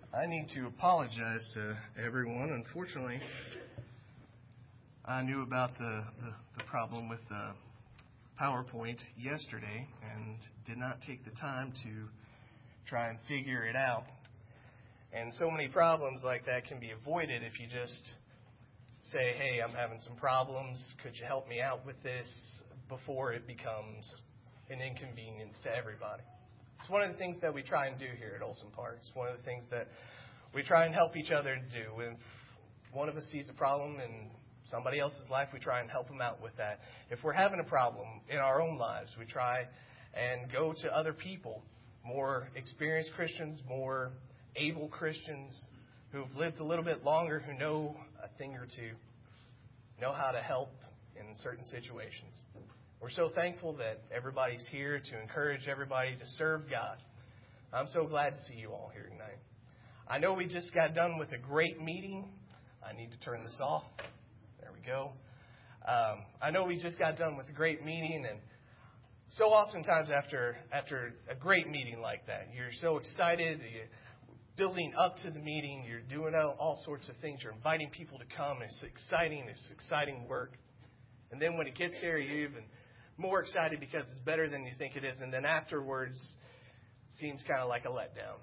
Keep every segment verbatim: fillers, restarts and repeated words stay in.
I need to apologize to everyone. Unfortunately, I knew about the, the, the problem with the PowerPoint yesterday and did not take the time to try and figure it out. And so many problems like that can be avoided if you just say, hey, I'm having some problems. Could you help me out with this before it becomes an inconvenience to everybody? It's one of the things that we try and do here at Olson Park. It's one of the things that we try and help each other do. If one of us sees a problem in somebody else's life, we try and help them out with that. If we're having a problem in our own lives, we try and go to other people, more experienced Christians, more able Christians who've lived a little bit longer, who know a thing or two, know how to help in certain situations. We're so thankful that everybody's here to encourage everybody to serve God. I'm so glad to see you all here tonight. I know we just got done with a great meeting. I need to turn this off. There we go. Um, I know we just got done with a great meeting, and so oftentimes after after a great meeting like that, you're so excited, you're building up to the meeting, you're doing all, all sorts of things, you're inviting people to come. It's exciting, it's exciting work. And then when it gets there, you're even more excited because it's better than you think it is. And then afterwards, it seems kind of like a letdown.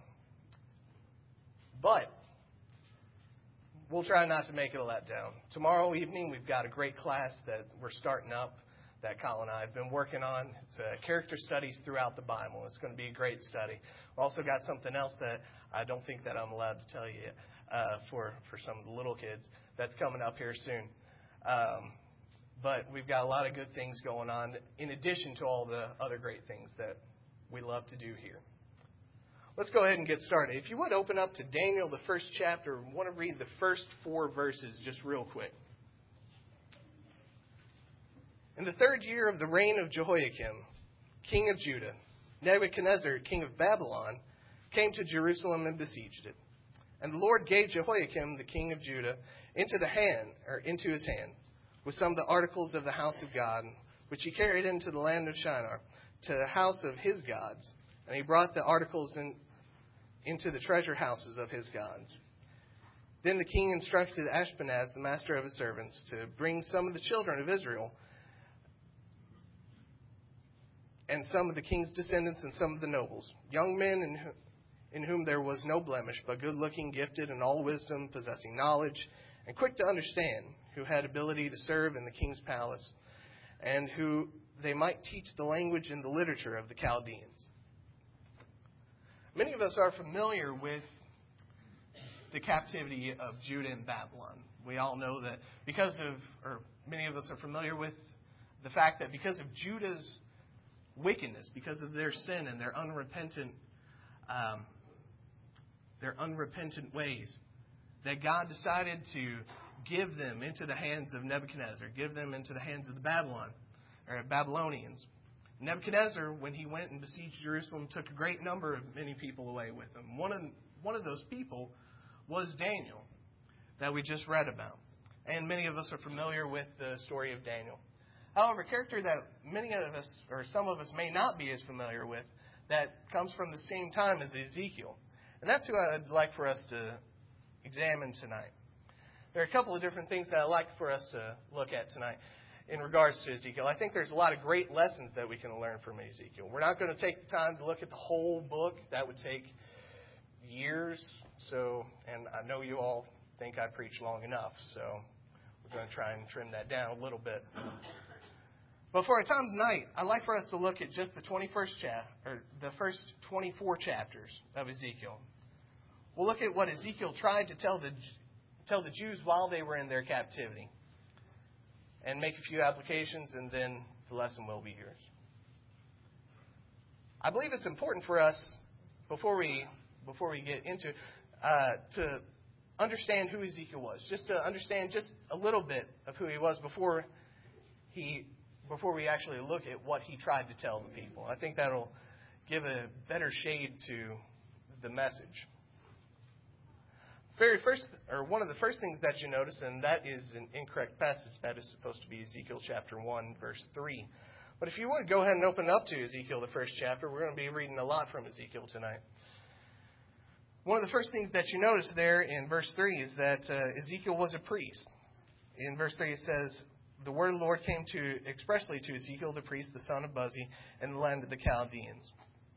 But we'll try not to make it a letdown. Tomorrow evening, we've got a great class that we're starting up that Colin and I have been working on. It's uh, character studies throughout the Bible. It's going to be a great study. We've also got something else that I don't think that I'm allowed to tell you yet, uh, for, for some of the little kids that's coming up here soon. Um, But we've got a lot of good things going on in addition to all the other great things that we love to do here. Let's go ahead and get started. If you would open up to Daniel, the first chapter, I want to read the first four verses just real quick. In the third year of the reign of Jehoiakim, king of Judah, Nebuchadnezzar, king of Babylon, came to Jerusalem and besieged it. And the Lord gave Jehoiakim, the king of Judah, into the hand, or into his hand, with some of the articles of the house of God, which he carried into the land of Shinar, to the house of his gods. And he brought the articles in, into the treasure houses of his gods. Then the king instructed Ashpenaz, the master of his servants, to bring some of the children of Israel, and some of the king's descendants and some of the nobles, young men in, whom, in whom there was no blemish, but good-looking, gifted in all wisdom, possessing knowledge, and quick to understand, who had ability to serve in the king's palace, and who they might teach the language and the literature of the Chaldeans. Many of us are familiar with the captivity of Judah and Babylon. We all know that because of, or many of us are familiar with the fact that because of Judah's wickedness, because of their sin and their unrepentant, um, their unrepentant ways, that God decided to give them into the hands of Nebuchadnezzar, give them into the hands of the Babylon, or Babylonians. Nebuchadnezzar, when he went and besieged Jerusalem, took a great number of many people away with him. One of, one of those people was Daniel, that we just read about. And many of us are familiar with the story of Daniel. However, a character that many of us, or some of us, may not be as familiar with, that comes from the same time as Ezekiel. And that's who I'd like for us to examine tonight. There are a couple of different things that I'd like for us to look at tonight in regards to Ezekiel. I think there's a lot of great lessons that we can learn from Ezekiel. We're not going to take the time to look at the whole book. That would take years. So, and I know you all think I preach long enough, so we're going to try and trim that down a little bit. But for our time tonight, I'd like for us to look at just the twenty-first chapter, or the first twenty-four chapters of Ezekiel. We'll look at what Ezekiel tried to tell the tell the Jews while they were in their captivity, and make a few applications, and then the lesson will be yours. I believe it's important for us, before we before we get into it, uh, to understand who Ezekiel was, just to understand just a little bit of who he was before he before we actually look at what he tried to tell the people. I think that'll give a better shade to the message. Very first, or one of the first things that you notice, and that is an incorrect passage. That is supposed to be Ezekiel chapter one, verse three. But if you would, go ahead and open up to Ezekiel, the first chapter. We're going to be reading a lot from Ezekiel tonight. One of the first things that you notice there in verse three is that uh, Ezekiel was a priest. In verse three it says, the word of the Lord came to expressly to Ezekiel the priest, the son of Buzi, in the land of the Chaldeans.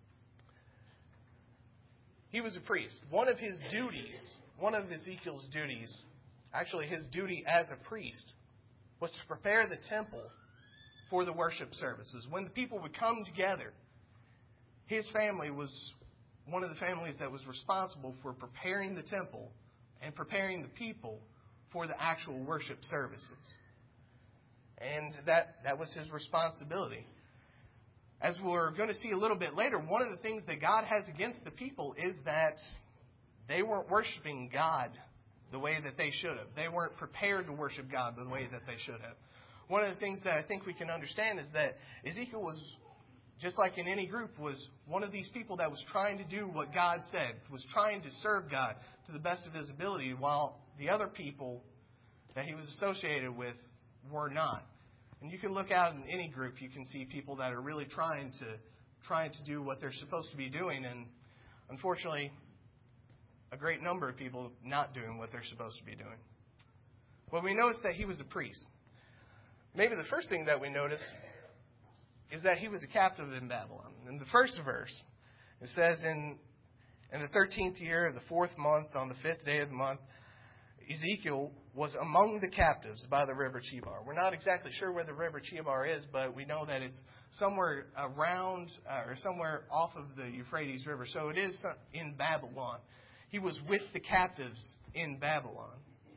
He was a priest. One of his duties, one of Ezekiel's duties, actually his duty as a priest, was to prepare the temple for the worship services. When the people would come together, his family was one of the families that was responsible for preparing the temple and preparing the people for the actual worship services. And that, that was his responsibility. As we're going to see a little bit later, one of the things that God has against the people is that they weren't worshiping God the way that they should have. They weren't prepared to worship God the way that they should have. One of the things that I think we can understand is that Ezekiel was, just like in any group, was one of these people that was trying to do what God said, was trying to serve God to the best of his ability, while the other people that he was associated with were not. And you can look out in any group, you can see people that are really trying to trying to do what they're supposed to be doing, and unfortunately, a great number of people not doing what they're supposed to be doing. Well, we notice that he was a priest. Maybe the first thing that we notice is that he was a captive in Babylon. In the first verse, it says, in, in the thirteenth year of the fourth month, on the fifth day of the month, Ezekiel was among the captives by the river Chebar. We're not exactly sure where the river Chebar is, but we know that it's somewhere around uh, or somewhere off of the Euphrates River. So it is in Babylon. He was with the captives in Babylon.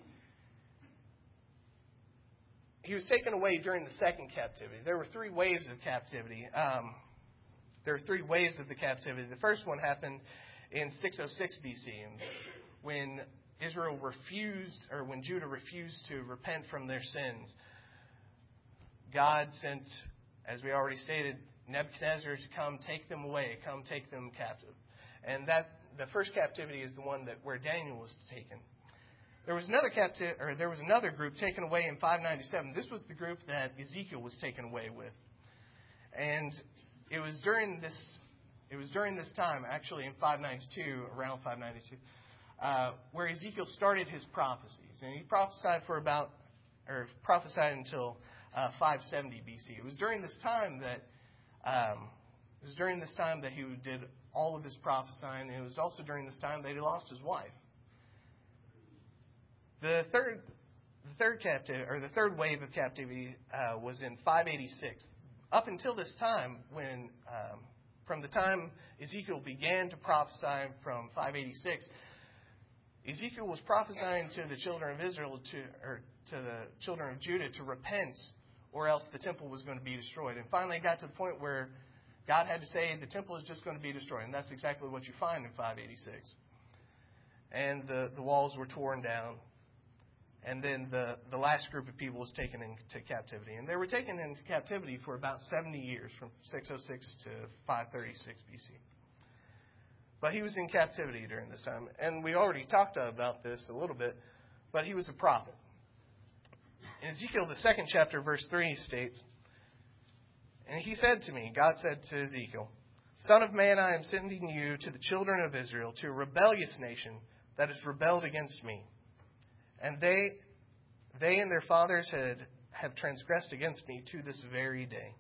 He was taken away during the second captivity. There were three waves of captivity. Um, there were three waves of the captivity. The first one happened in six oh six B C, when Israel refused, or when Judah refused to repent from their sins. God sent, as we already stated, Nebuchadnezzar to come take them away, come take them captive. And that the first captivity is the one that where Daniel was taken. There was another capti- or there was another group taken away in five ninety-seven. This was the group that Ezekiel was taken away with. And it was during this it was during this time, actually in five ninety-two, around five ninety-two, Uh, where Ezekiel started his prophecies. And he prophesied for about, or prophesied until uh, five seventy B C. It was during this time that, um, it was during this time that he did all of his prophesying, and it was also during this time that he lost his wife. The third, the third captive, or the third wave of captivity uh, was in five eighty-six. Up until this time, when um, from the time Ezekiel began to prophesy from five eighty-six. Ezekiel was prophesying to the children of Israel, to or to the children of Judah, to repent, or else the temple was going to be destroyed. And finally, it got to the point where God had to say the temple is just going to be destroyed, and that's exactly what you find in five eighty-six. And the, the walls were torn down, and then the, the last group of people was taken into captivity. And they were taken into captivity for about seventy years, from six oh six to five thirty-six B C. But he was in captivity during this time. And we already talked about this a little bit, but he was a prophet. In Ezekiel, the second chapter, verse three states, and he said to me, God said to Ezekiel, Son of man, I am sending you to the children of Israel, to a rebellious nation that has rebelled against me. And they they and their fathers had, have transgressed against me to this very day.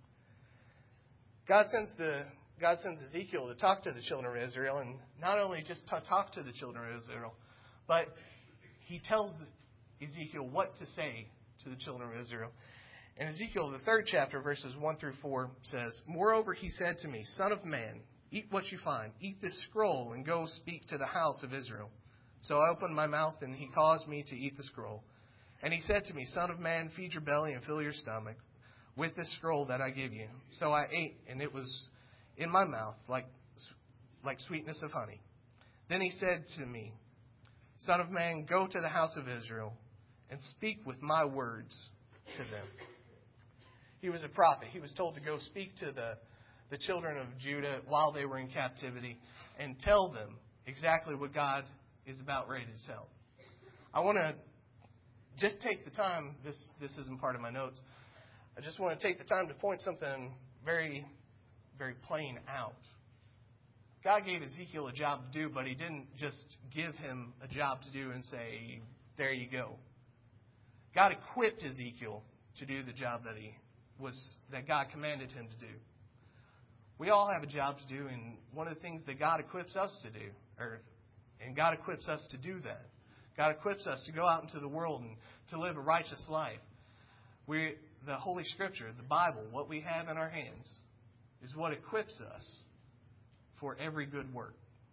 God sends the God sends Ezekiel to talk to the children of Israel, and not only just to talk to the children of Israel, but he tells Ezekiel what to say to the children of Israel. In Ezekiel, the third chapter, verses one through four, says, Moreover, he said to me, Son of man, eat what you find. Eat this scroll and go speak to the house of Israel. So I opened my mouth, and he caused me to eat the scroll. And he said to me, Son of man, feed your belly and fill your stomach with this scroll that I give you. So I ate, and it was in my mouth like, like sweetness of honey. Then he said to me, Son of man, go to the house of Israel and speak with my words to them. He was a prophet. He was told to go speak to the, the children of Judah while they were in captivity and tell them exactly what God is about ready to tell. I want to just take the time, this, this isn't part of my notes, I just want to take the time to point something very, very plain out. God gave Ezekiel a job to do, but he didn't just give him a job to do and say, there you go. God equipped Ezekiel to do the job that he was that God commanded him to do. We all have a job to do, and one of the things that God equips us to do, or and God equips us to do that. God equips us to go out into the world and to live a righteous life. We, the Holy Scripture, the Bible, what we have in our hands, is what equips us for every good work.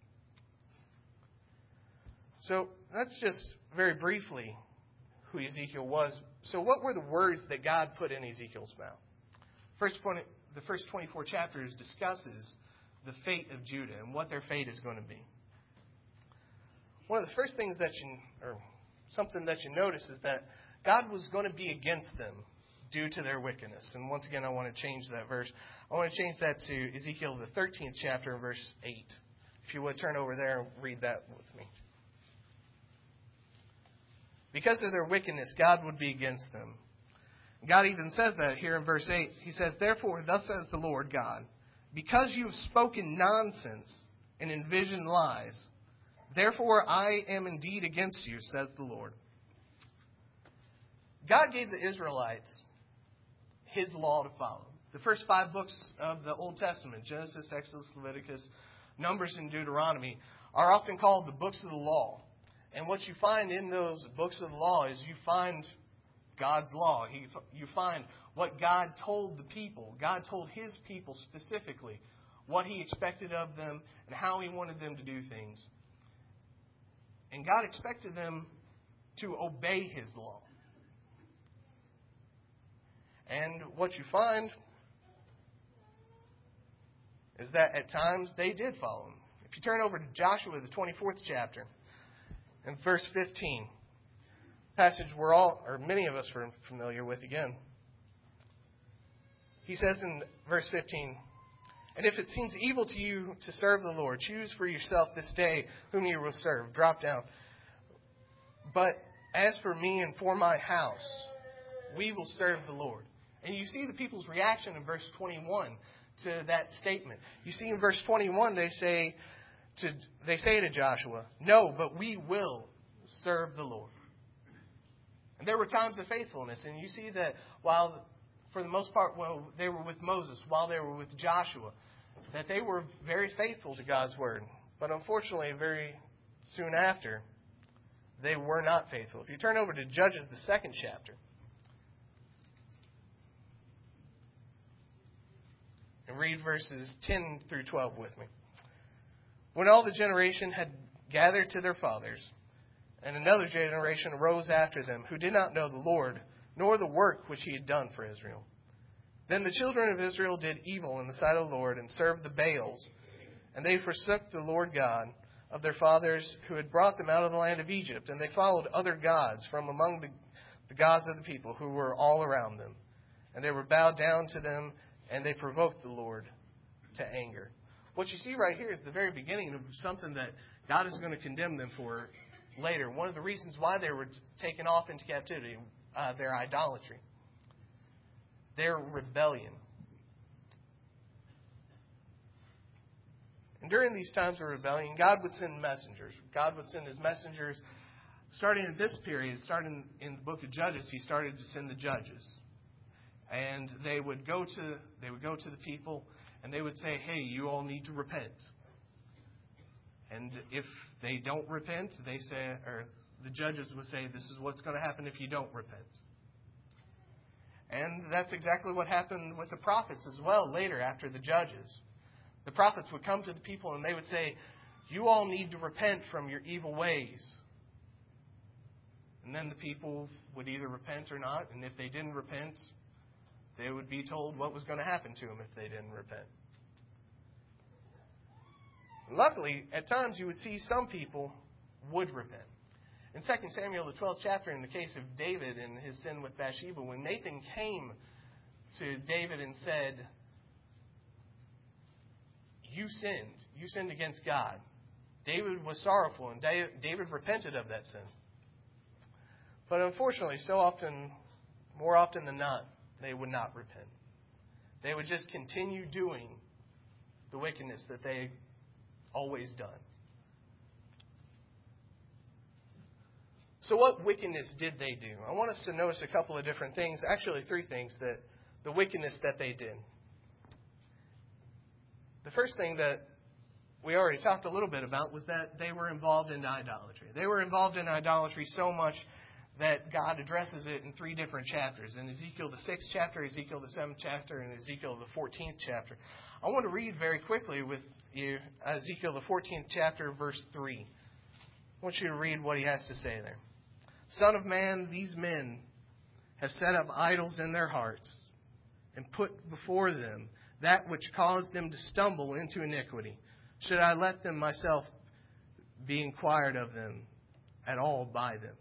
So that's just very briefly who Ezekiel was. So what were the words that God put in Ezekiel's mouth? First point, the first twenty-four chapters discusses the fate of Judah and what their fate is going to be. One of the first things that you, or something that you notice is that God was going to be against them due to their wickedness. And once again, I want to change that verse. I want to change that to Ezekiel, the thirteenth chapter, verse eight. If you would turn over there and read that with me. Because of their wickedness, God would be against them. God even says that here in verse eight. He says, therefore, thus says the Lord God, because you have spoken nonsense and envisioned lies, therefore I am indeed against you, says the Lord. God gave the Israelites His law to follow. The first five books of the Old Testament, Genesis, Exodus, Leviticus, Numbers, and Deuteronomy, are often called the books of the law. And what you find in those books of the law is you find God's law. You find what God told the people. God told His people specifically what He expected of them and how He wanted them to do things. And God expected them to obey His law. And what you find is that at times they did follow Him. If you turn over to Joshua, the twenty-fourth chapter, in verse fifteen, passage we're all, or many of us are familiar with again. He says in verse fifteen, and if it seems evil to you to serve the Lord, choose for yourself this day whom you will serve. Drop down. But as for me and for my house, we will serve the Lord. And you see the people's reaction in verse twenty-one to that statement. You see in verse twenty-one they say to they say to Joshua, no, but we will serve the Lord. And there were times of faithfulness. And you see that while, for the most part, while they were with Moses, while they were with Joshua, that they were very faithful to God's word. But unfortunately, very soon after, they were not faithful. If you turn over to Judges, the second chapter, and read verses ten through twelve with me. When all the generation had gathered to their fathers, and another generation arose after them, who did not know the Lord, nor the work which He had done for Israel. Then the children of Israel did evil in the sight of the Lord, and served the Baals. And they forsook the Lord God of their fathers, who had brought them out of the land of Egypt. And they followed other gods from among the, the gods of the people, who were all around them. And they were bowed down to them, and they provoked the Lord to anger. What you see right here is the very beginning of something that God is going to condemn them for later. One of the reasons why they were taken off into captivity, uh, their idolatry, their rebellion. And during these times of rebellion, God would send messengers. God would send His messengers. Starting at this period, starting in the book of Judges, He started to send the judges. And they would go to they would go to the people, and they would say, hey, you all need to repent. And if they don't repent, they say, or the judges would say, this is what's going to happen if you don't repent. And that's exactly what happened with the prophets as well later after the judges. The prophets would come to the people and they would say, you all need to repent from your evil ways. And then the people would either repent or not. And if they didn't repent, they would be told what was going to happen to them if they didn't repent. Luckily, at times you would see some people would repent. In Second Samuel, the twelfth chapter, in the case of David and his sin with Bathsheba, when Nathan came to David and said, you sinned. You sinned against God. David was sorrowful, and David repented of that sin. But unfortunately, so often, more often than not, they would not repent. They would just continue doing the wickedness that they always done. So what wickedness did they do? I want us to notice a couple of different things, actually three things, that the wickedness that they did. The first thing that we already talked a little bit about was that they were involved in idolatry. They were involved in idolatry so much that God addresses it in three different chapters. In Ezekiel the sixth chapter, Ezekiel the seventh chapter, and Ezekiel the fourteenth chapter. I want to read very quickly with you Ezekiel the fourteenth chapter, verse three. I want you to read what he has to say there. Son of man, these men have set up idols in their hearts and put before them that which caused them to stumble into iniquity. Should I let them myself be inquired of them at all by them?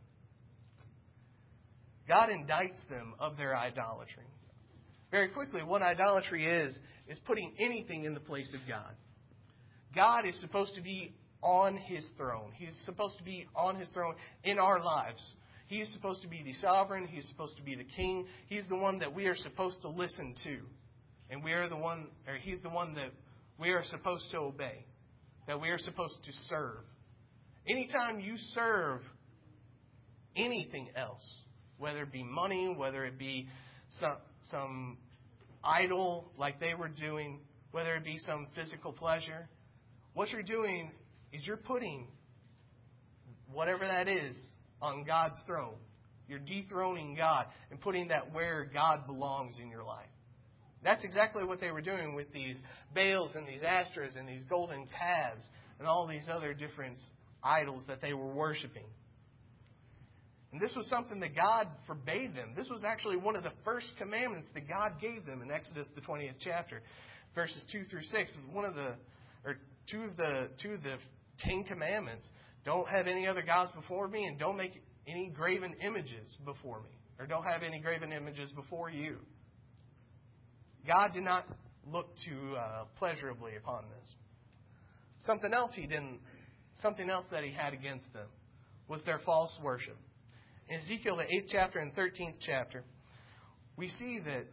God indicts them of their idolatry. Very quickly, what idolatry is, is putting anything in the place of God. God is supposed to be on His throne. He's supposed to be on His throne in our lives. He's supposed to be the sovereign. He's supposed to be the king. He's the one that we are supposed to listen to. And we are the one, or He's the one that we are supposed to obey, that we are supposed to serve. Anytime you serve anything else, whether it be money, whether it be some, some idol like they were doing, whether it be some physical pleasure, what you're doing is you're putting whatever that is on God's throne. You're dethroning God and putting that where God belongs in your life. That's exactly what they were doing with these Baals and these Astras and these golden calves and all these other different idols that they were worshiping. And this was something that God forbade them. This was actually one of the first commandments that God gave them in Exodus the twentieth chapter, verses two through six. One of the, or two of the, two of the Ten Commandments. Don't have any other gods before me, and don't make any graven images before me, or don't have any graven images before you. God did not look too uh, pleasurably upon this. Something else he didn't, something else that he had against them was their false worship. In Ezekiel, the eighth chapter and thirteenth chapter, we see that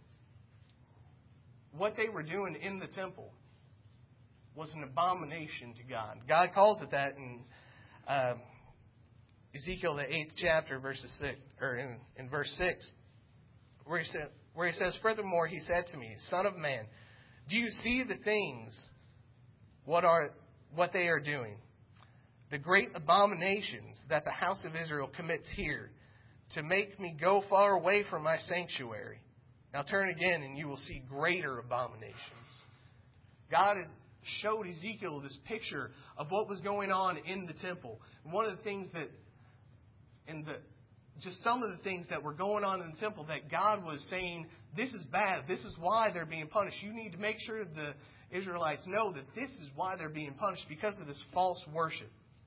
what they were doing in the temple was an abomination to God. God calls it that in uh, Ezekiel, the eighth chapter, verses six, or in, in verse six, where he said, where he says, "Furthermore, he said to me, Son of man, do you see the things what are what they are doing? The great abominations that the house of Israel commits here, to make me go far away from my sanctuary. Now turn again, and you will see greater abominations." God had showed Ezekiel this picture of what was going on in the temple. And one of the things that, in the just some of the things that were going on in the temple, that God was saying, this is bad. This is why they're being punished. You need to make sure the Israelites know that this is why they're being punished, because of this false worship.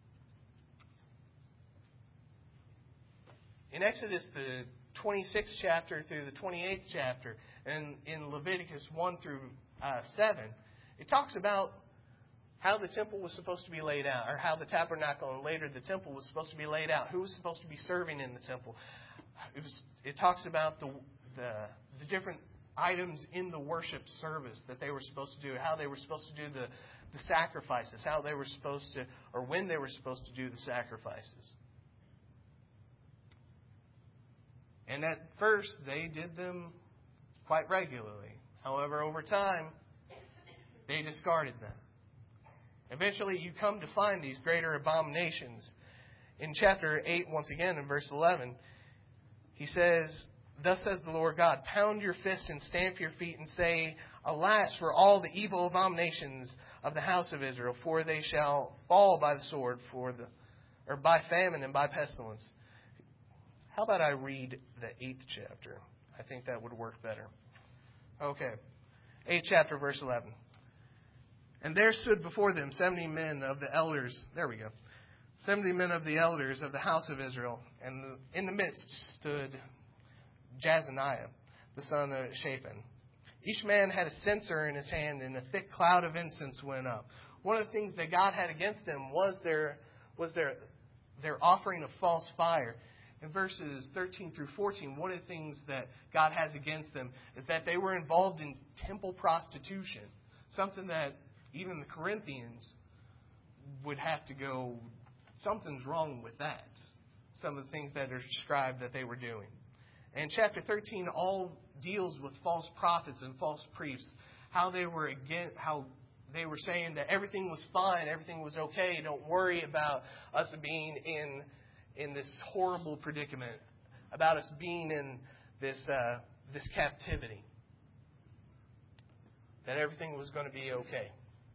In Exodus, the twenty-sixth chapter through the twenty-eighth chapter, and in Leviticus one through uh, seven, it talks about how the temple was supposed to be laid out, or how the tabernacle and later the temple was supposed to be laid out, who was supposed to be serving in the temple. It, was, it talks about the, the the different items in the worship service that they were supposed to do, how they were supposed to do the, the sacrifices, how they were supposed to, or when they were supposed to do the sacrifices. And at first, they did them quite regularly. However, over time, they discarded them. Eventually, you come to find these greater abominations. In chapter eight, once again, in verse eleven, he says, "Thus says the Lord God, pound your fist and stamp your feet and say, Alas for all the evil abominations of the house of Israel, for they shall fall by the sword, for the, or by famine and by pestilence." How about I read the eighth chapter? I think that would work better. Okay. eighth chapter, verse eleven. "And there stood before them seventy men of the elders." There we go. Seventy men of the elders of the house of Israel. And in the midst stood Jazaniah, the son of Shaphan. Each man had a censer in his hand, and a thick cloud of incense went up. One of the things that God had against them was their was their their offering of false fire. In verses thirteen through fourteen, one of the things that God has against them is that they were involved in temple prostitution, something that even the Corinthians would have to go, something's wrong with that. Some of the things that are described that they were doing. And chapter thirteen all deals with false prophets and false priests. How they were again, how they were saying that everything was fine, everything was okay. Don't worry about us being in in this horrible predicament, about us being in this uh, this captivity. That everything was going to be okay.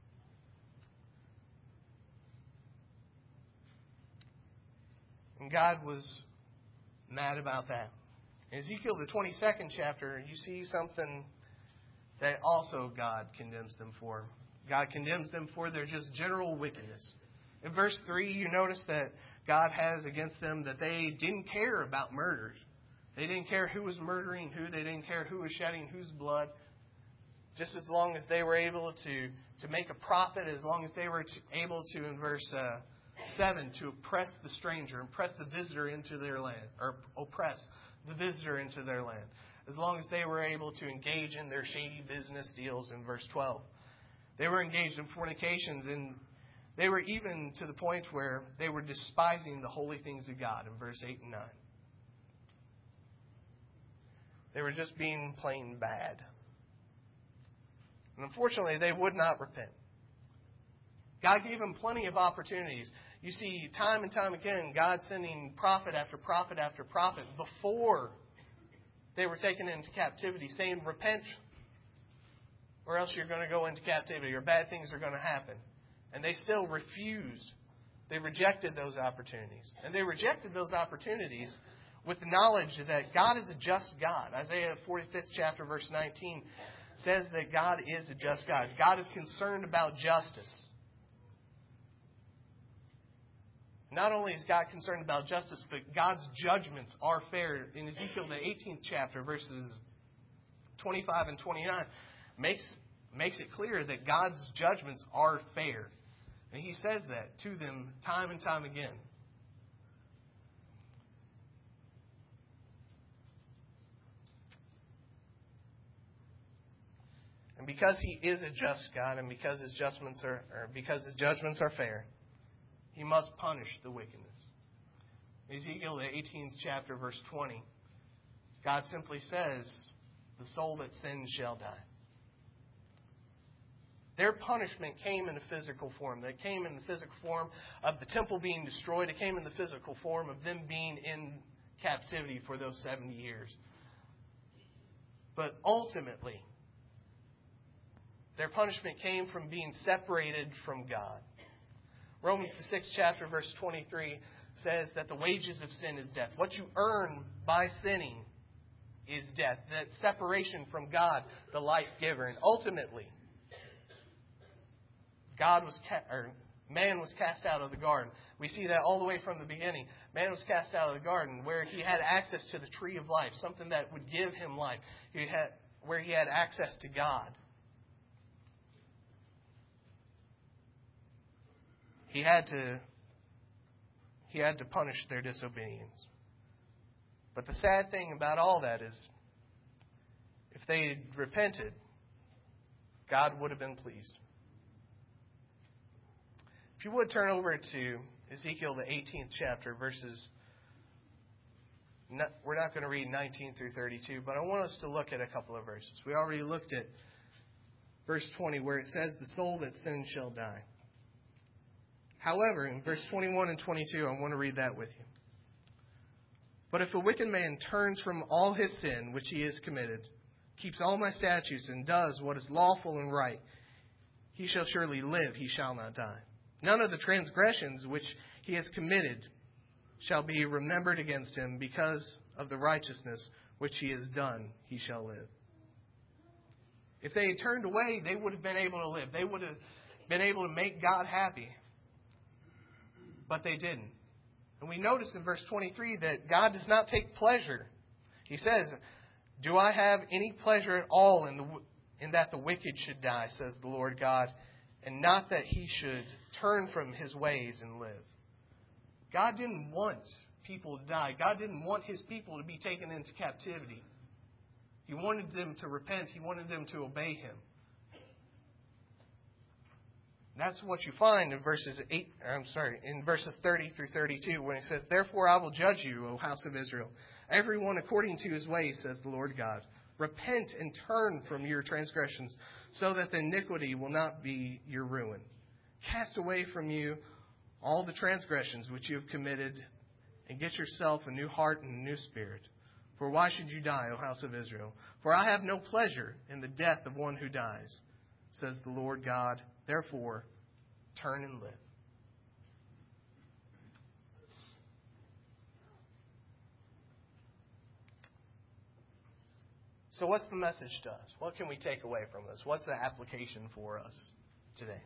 And God was mad about that. In Ezekiel, the twenty-second chapter, you see something that also God condemns them for. God condemns them for their just general wickedness. In verse three, you notice that God has against them that they didn't care about murders. They didn't care who was murdering who. They didn't care who was shedding whose blood. Just as long as they were able to, to make a profit, as long as they were to, able to, in verse uh, seven, to oppress the stranger, oppress the visitor into their land, or oppress the visitor into their land. As long as they were able to engage in their shady business deals in verse twelve. They were engaged in fornications, and they were even to the point where they were despising the holy things of God in verse eight and nine. They were just being plain bad. And unfortunately, they would not repent. God gave them plenty of opportunities. You see, time and time again, God sending prophet after prophet after prophet before they were taken into captivity, saying, repent, or else you're going to go into captivity, or bad things are going to happen. And they still refused. They rejected those opportunities. And they rejected those opportunities with the knowledge that God is a just God. Isaiah forty-fifth chapter, verse nineteen, says that God is a just God. God is concerned about justice. Not only is God concerned about justice, but God's judgments are fair. In Ezekiel, the eighteenth chapter, verses twenty-five and twenty-nine, makes, makes it clear that God's judgments are fair. And He says that to them time and time again. And because He is a just God, and because His judgments are, or because His judgments are fair, He must punish the wickedness. In Ezekiel, the eighteenth chapter, verse twenty, God simply says, the soul that sins shall die. Their punishment came in a physical form. They came in the physical form of the temple being destroyed. It came in the physical form of them being in captivity for those seventy years. But ultimately, their punishment came from being separated from God. Romans, the sixth chapter, verse twenty-three, says that the wages of sin is death. What you earn by sinning is death. That separation from God, the life giver. And ultimately, God was ca- or man was cast out of the garden. We see that all the way from the beginning. Man was cast out of the garden where he had access to the tree of life, something that would give him life. He had, where he had access to God. He had to he had to punish their disobedience. But the sad thing about all that is, if they had repented, God would have been pleased. If you would turn over to Ezekiel, the eighteenth chapter, verses, we're not going to read nineteen through thirty-two, but I want us to look at a couple of verses. We already looked at verse twenty, where it says, the soul that sins shall die. However, in verse twenty-one and twenty-two, I want to read that with you. But if a wicked man turns from all his sin which he has committed, keeps all my statutes, and does what is lawful and right, he shall surely live, he shall not die. None of the transgressions which he has committed shall be remembered against him. Because of the righteousness which he has done, he shall live. If they had turned away, they would have been able to live. They would have been able to make God happy. But they didn't. And we notice in verse twenty-three that God does not take pleasure. He says, do I have any pleasure at all in, the, in that the wicked should die, says the Lord God, and not that he should turn from his ways and live. God didn't want people to die. God didn't want His people to be taken into captivity. He wanted them to repent. He wanted them to obey Him. That's what you find in verses eight. I'm sorry, in verses thirty through thirty-two, when it says, "Therefore I will judge you, O house of Israel, everyone according to his ways, says the Lord God. Repent and turn from your transgressions, so that the iniquity will not be your ruin. Cast away from you all the transgressions which you have committed, and get yourself a new heart and a new spirit. For why should you die, O house of Israel? For I have no pleasure in the death of one who dies, says the Lord God. Therefore, turn and live." So what's the message to us? What can we take away from this? What's the application for us today?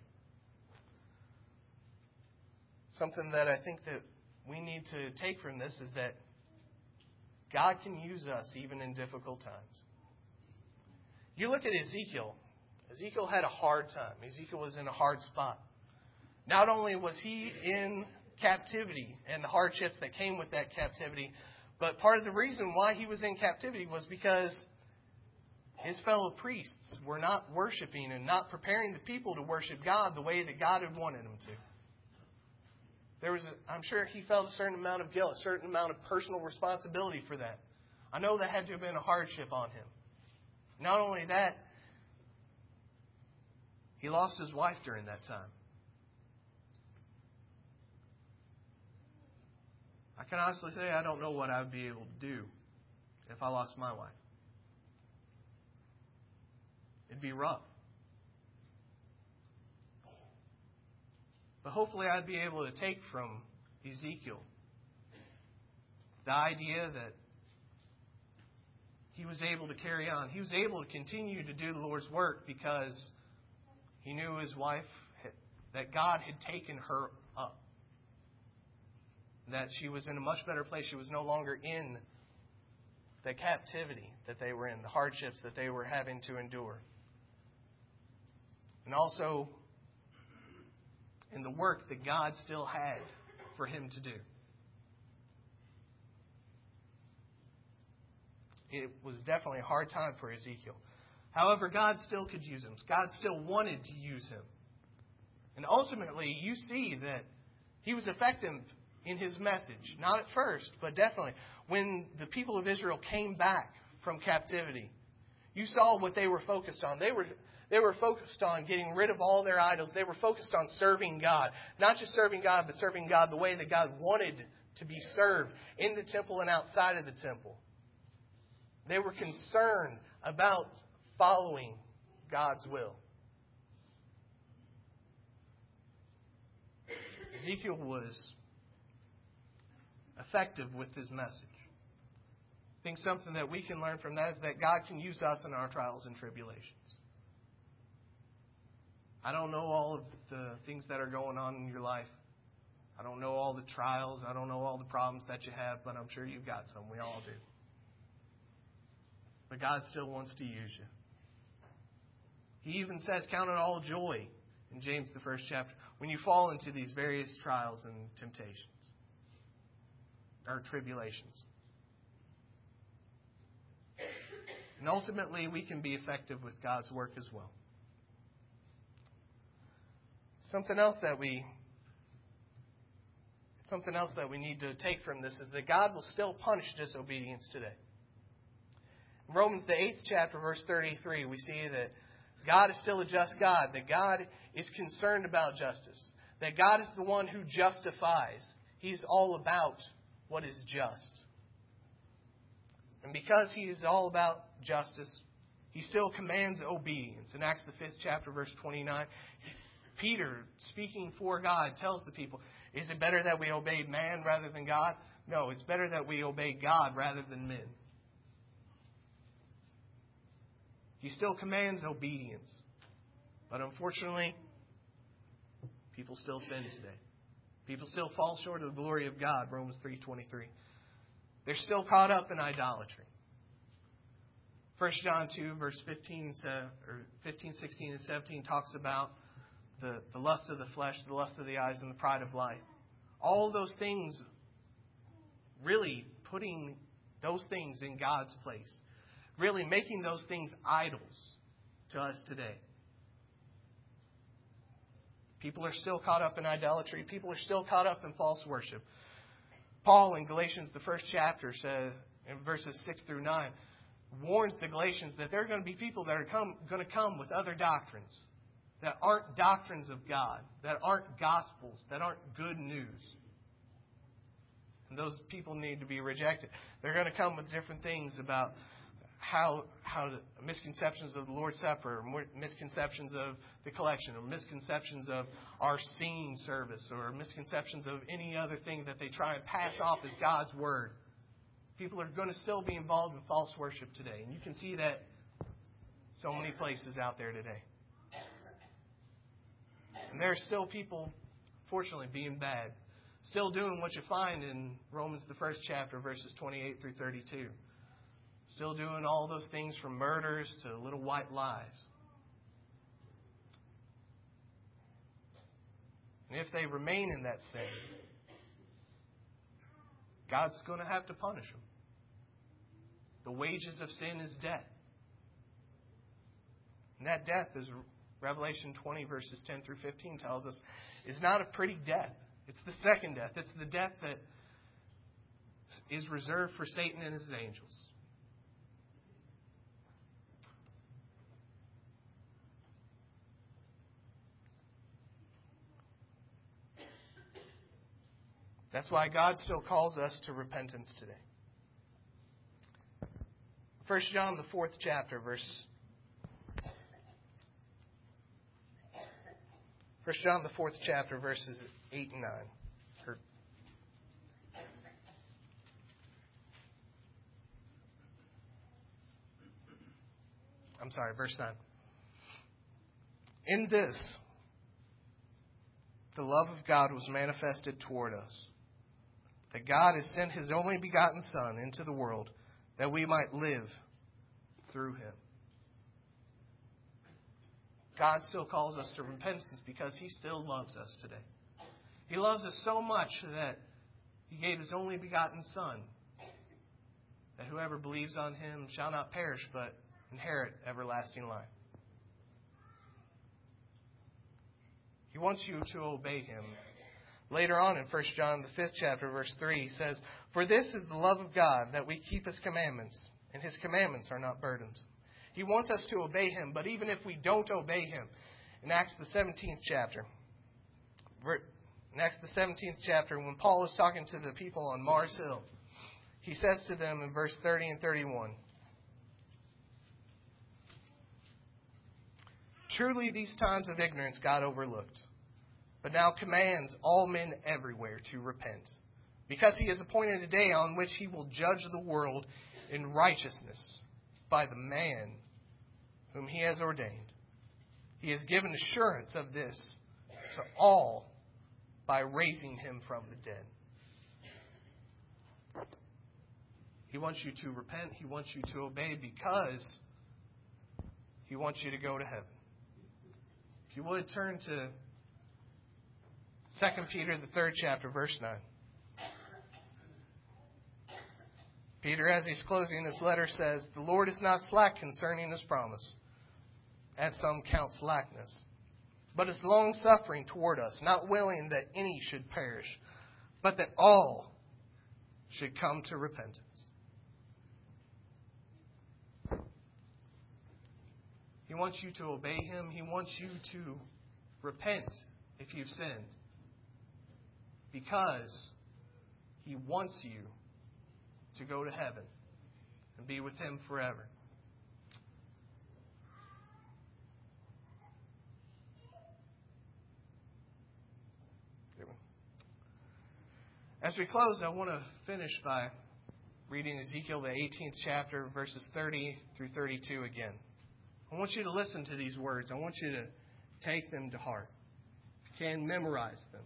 Something that I think that we need to take from this is that God can use us even in difficult times. You look at Ezekiel. Ezekiel had a hard time. Ezekiel was in a hard spot. Not only was he in captivity and the hardships that came with that captivity, but part of the reason why he was in captivity was because his fellow priests were not worshiping and not preparing the people to worship God the way that God had wanted them to. There was, a, I'm sure he felt a certain amount of guilt, a certain amount of personal responsibility for that. I know that had to have been a hardship on him. Not only that, he lost his wife during that time. I can honestly say I don't know what I would be able to do if I lost my wife. It'd be rough. But hopefully I'd be able to take from Ezekiel the idea that he was able to carry on. He was able to continue to do the Lord's work because he knew his wife, had, that God had taken her up. That she was in a much better place. She was no longer in the captivity that they were in, the hardships that they were having to endure. And also in the work that God still had for him to do. It was definitely a hard time for Ezekiel. However, God still could use him. God still wanted to use him. And ultimately, you see that he was effective in his message. Not at first, but definitely. When the people of Israel came back from captivity, you saw what they were focused on. They were They were focused on getting rid of all their idols. They were focused on serving God. Not just serving God, but serving God the way that God wanted to be served in the temple and outside of the temple. They were concerned about following God's will. Ezekiel was effective with his message. I think something that we can learn from that is that God can use us in our trials and tribulations. I don't know all of the things that are going on in your life. I don't know all the trials. I don't know all the problems that you have, but I'm sure you've got some. We all do. But God still wants to use you. He even says, count it all joy in James, the first chapter, when you fall into these various trials and temptations or tribulations. And ultimately, we can be effective with God's work as well. Something else that we something else that we need to take from this is that God will still punish disobedience today. In Romans, the eighth chapter, verse thirty-three, we see that God is still a just God, that God is concerned about justice, that God is the one who justifies. He's all about what is just. And because He is all about justice, He still commands obedience. In Acts, the fifth chapter, verse twenty-nine, Peter, speaking for God, tells the people, is it better that we obey man rather than God? No, it's better that we obey God rather than men. He still commands obedience. But unfortunately, people still sin today. People still fall short of the glory of God, Romans three twenty-three. They're still caught up in idolatry. First John two, verse fifteen, or fifteen, sixteen, and seventeen talks about the, the lust of the flesh, the lust of the eyes, and the pride of life. All those things, really putting those things in God's place. Really making those things idols to us today. People are still caught up in idolatry. People are still caught up in false worship. Paul in Galatians, the first chapter, says in verses six through nine, warns the Galatians that there are going to be people that are come, going to come with other doctrines that aren't doctrines of God, that aren't gospels, that aren't good news. And those people need to be rejected. They're going to come with different things about how how the misconceptions of the Lord's Supper, or misconceptions of the collection, or misconceptions of our singing service, or misconceptions of any other thing that they try and pass off as God's Word. People are going to still be involved in false worship today. And you can see that so many places out there today. And there are still people, fortunately, being bad. Still doing what you find in Romans, the first chapter, verses twenty-eight through thirty-two. Still doing all those things from murders to little white lies. And if they remain in that sin, God's going to have to punish them. The wages of sin is death. And that death, as Revelation twenty, verses ten through fifteen tells us, is not a pretty death. It's the second death. It's the death that is reserved for Satan and his angels. That's why God still calls us to repentance today. First John, the fourth chapter, verse. First John, the fourth chapter, verses eight and nine. Or, I'm sorry, verse nine. In this, the love of God was manifested toward us, that God has sent His only begotten Son into the world that we might live through Him. God still calls us to repentance because He still loves us today. He loves us so much that He gave His only begotten Son, that whoever believes on Him shall not perish but inherit everlasting life. He wants you to obey Him. Later on in First John, the fifth chapter, verse three, he says, "For this is the love of God, that we keep His commandments, and His commandments are not burdens." He wants us to obey Him, but even if we don't obey Him, in Acts the seventeenth chapter, in Acts the seventeenth chapter, when Paul is talking to the people on Mars Hill, he says to them in verse thirty and thirty-one, "Truly these times of ignorance God overlooked, but now commands all men everywhere to repent, because He has appointed a day on which He will judge the world in righteousness by the man whom He has ordained. He has given assurance of this to all by raising Him from the dead." He wants you to repent. He wants you to obey because He wants you to go to heaven. If you would, turn to Second Peter, the third chapter, verse nine. Peter, as he's closing his letter, says, "The Lord is not slack concerning His promise, as some count slackness, but is long-suffering toward us, not willing that any should perish, but that all should come to repentance." He wants you to obey Him. He wants you to repent if you've sinned, because He wants you to go to heaven and be with Him forever. As we close, I want to finish by reading Ezekiel, the eighteenth chapter, verses thirty through thirty-two again. I want you to listen to these words. I want you to take them to heart. If you can, memorize them.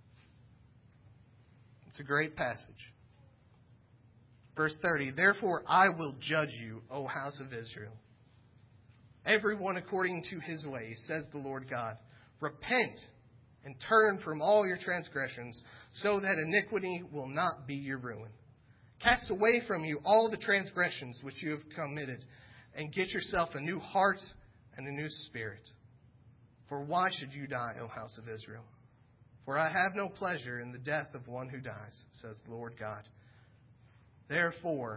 It's a great passage. Verse thirty, "Therefore I will judge you, O house of Israel, everyone according to his ways, says the Lord God. Repent and turn from all your transgressions, so that iniquity will not be your ruin. Cast away from you all the transgressions which you have committed, and get yourself a new heart and a new spirit. For why should you die, O house of Israel? For I have no pleasure in the death of one who dies, says the Lord God. Therefore,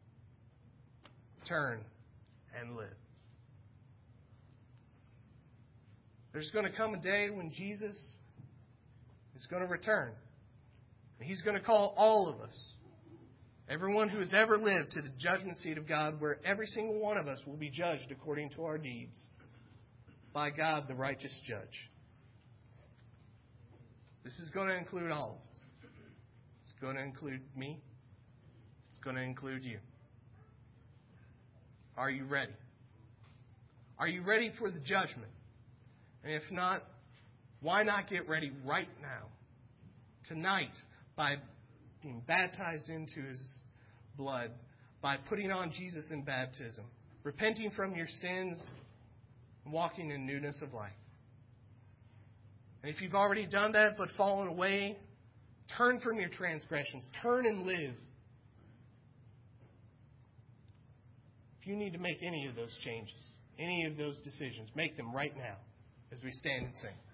turn and live. There's going to come a day when Jesus is going to return. And He's going to call all of us, everyone who has ever lived, to the judgment seat of God, where every single one of us will be judged according to our deeds by God, the righteous judge. This is going to include all of us. It's going to include me. It's going to include you. Are you ready? Are you ready for the judgment? And if not, why not get ready right now, tonight, by being baptized into His blood, by putting on Jesus in baptism, repenting from your sins, and walking in newness of life. And if you've already done that but fallen away, turn from your transgressions. Turn and live. If you need to make any of those changes, any of those decisions, make them right now as we stand and sing.